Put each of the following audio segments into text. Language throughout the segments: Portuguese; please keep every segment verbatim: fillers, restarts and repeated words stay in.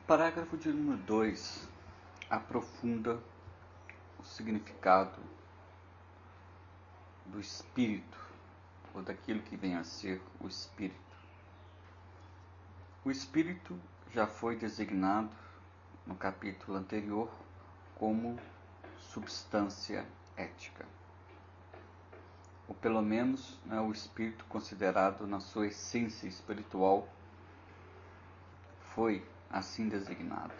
parágrafo de número dois aprofunda o significado do espírito, ou daquilo que vem a ser o espírito. O espírito já foi designado no capítulo anterior como substância ética, ou pelo menos é o espírito considerado na sua essência espiritual foi assim designado.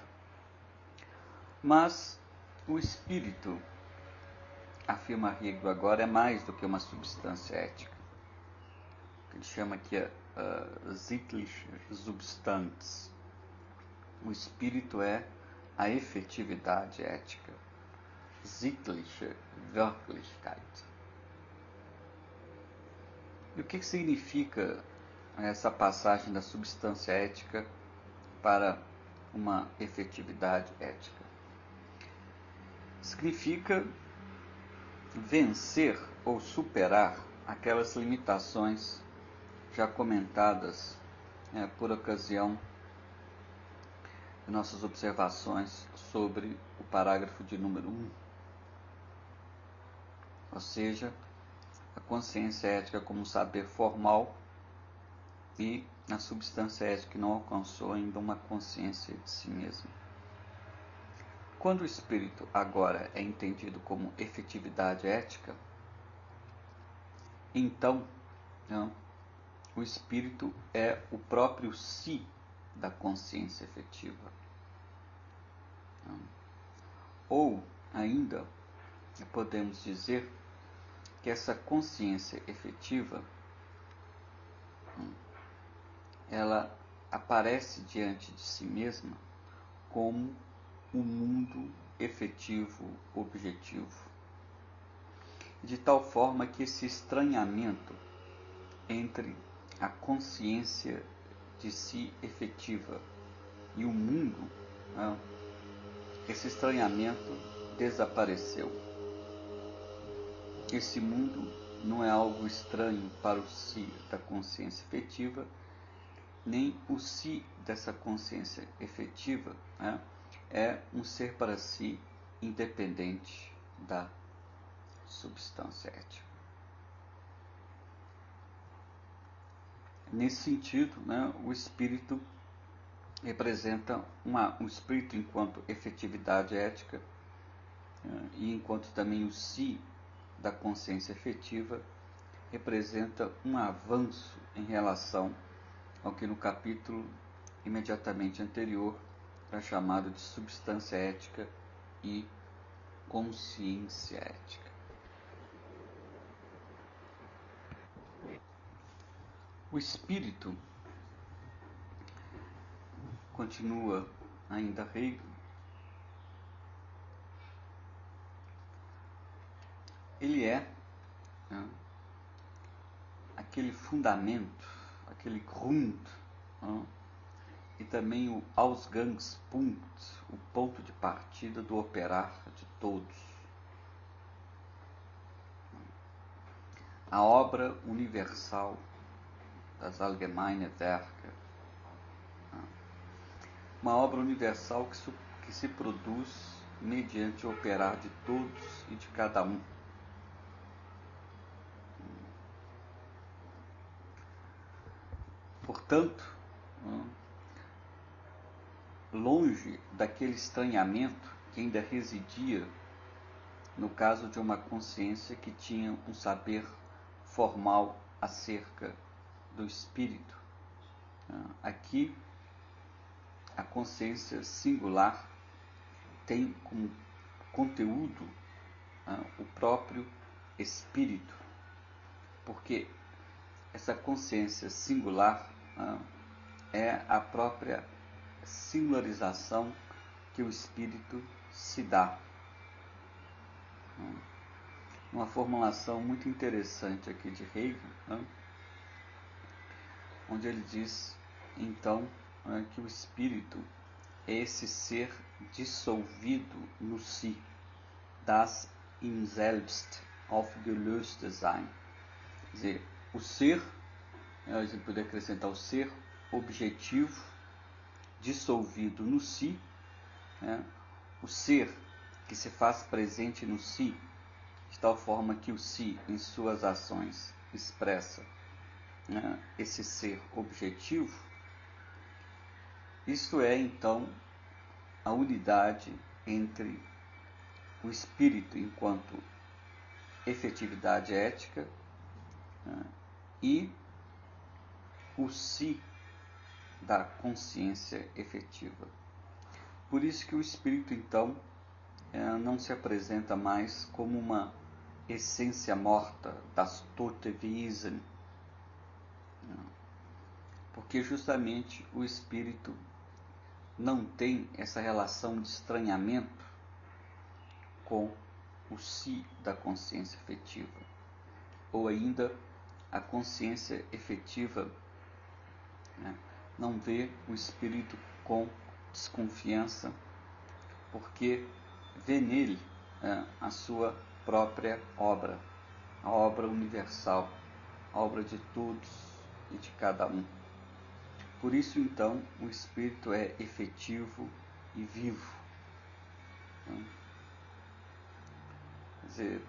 Mas o espírito, afirma Hegel agora, é mais do que uma substância ética. Ele chama aqui a uh, sittliche Substanz. O espírito é a efetividade ética. Sittliche Wirklichkeit. E o que significa essa passagem da substância ética para uma efetividade ética? Significa vencer ou superar aquelas limitações já comentadas é, por ocasião de nossas observações sobre o parágrafo de número um. Ou seja, a consciência ética como saber formal e a substância ética que não alcançou ainda uma consciência de si mesma. Quando o espírito agora é entendido como efetividade ética, então não, o espírito é o próprio si da consciência efetiva. Não. Ou ainda podemos dizer que essa consciência efetiva não, ela aparece diante de si mesma como o mundo efetivo objetivo, de tal forma que esse estranhamento entre a consciência de si efetiva e o mundo, né, esse estranhamento desapareceu. Esse mundo não é algo estranho para o si da consciência efetiva, nem o si dessa consciência efetiva, né, é um ser para si independente da substância ética. Nesse sentido, né, o espírito representa uma, um espírito enquanto efetividade ética, né, e enquanto também o si da consciência efetiva representa um avanço em relação ao que no capítulo imediatamente anterior era chamado de substância ética e consciência ética. O espírito, continua ainda Hegel, ele é né, aquele fundamento, aquele Grund, né, e também o Ausgangspunkt, o ponto de partida do operar de todos. A obra universal das Allgemeine Werke, uma obra universal que, su, que se produz mediante o operar de todos e de cada um. Portanto, longe daquele estranhamento que ainda residia no caso de uma consciência que tinha um saber formal acerca do espírito. Aqui, a consciência singular tem como conteúdo o próprio espírito, porque essa consciência singular é a própria singularização que o espírito se dá. Uma formulação muito interessante aqui de Hegel, né, onde ele diz, então, né, que o espírito é esse ser dissolvido no si, das im Selbst aufgelöste Sein. Quer dizer, o ser, a gente poderia acrescentar o ser objetivo dissolvido no si, né, o ser que se faz presente no si, de tal forma que o si, em suas ações, expressa, né, esse ser objetivo. Isto é, então, a unidade entre o espírito enquanto efetividade ética, né, e o si da consciência efetiva. Por isso que o espírito, então, não se apresenta mais como uma essência morta, das tote Wesen, porque justamente o espírito não tem essa relação de estranhamento com o si da consciência efetiva, ou ainda a consciência efetiva, né, não vê o espírito com desconfiança, porque vê nele, né, a sua própria obra, a obra universal, a obra de todos e de cada um. Por isso, então, o espírito é efetivo e vivo. Né? Quer dizer,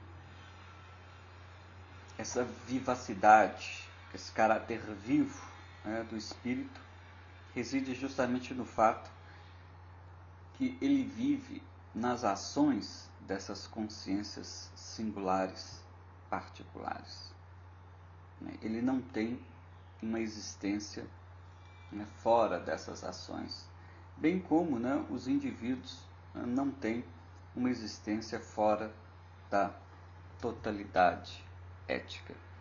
essa vivacidade, esse caráter vivo, né, do espírito, reside justamente no fato que ele vive nas ações dessas consciências singulares, particulares. Ele não tem uma existência, né, fora dessas ações, bem como, né, os indivíduos, né, não têm uma existência fora da totalidade ética.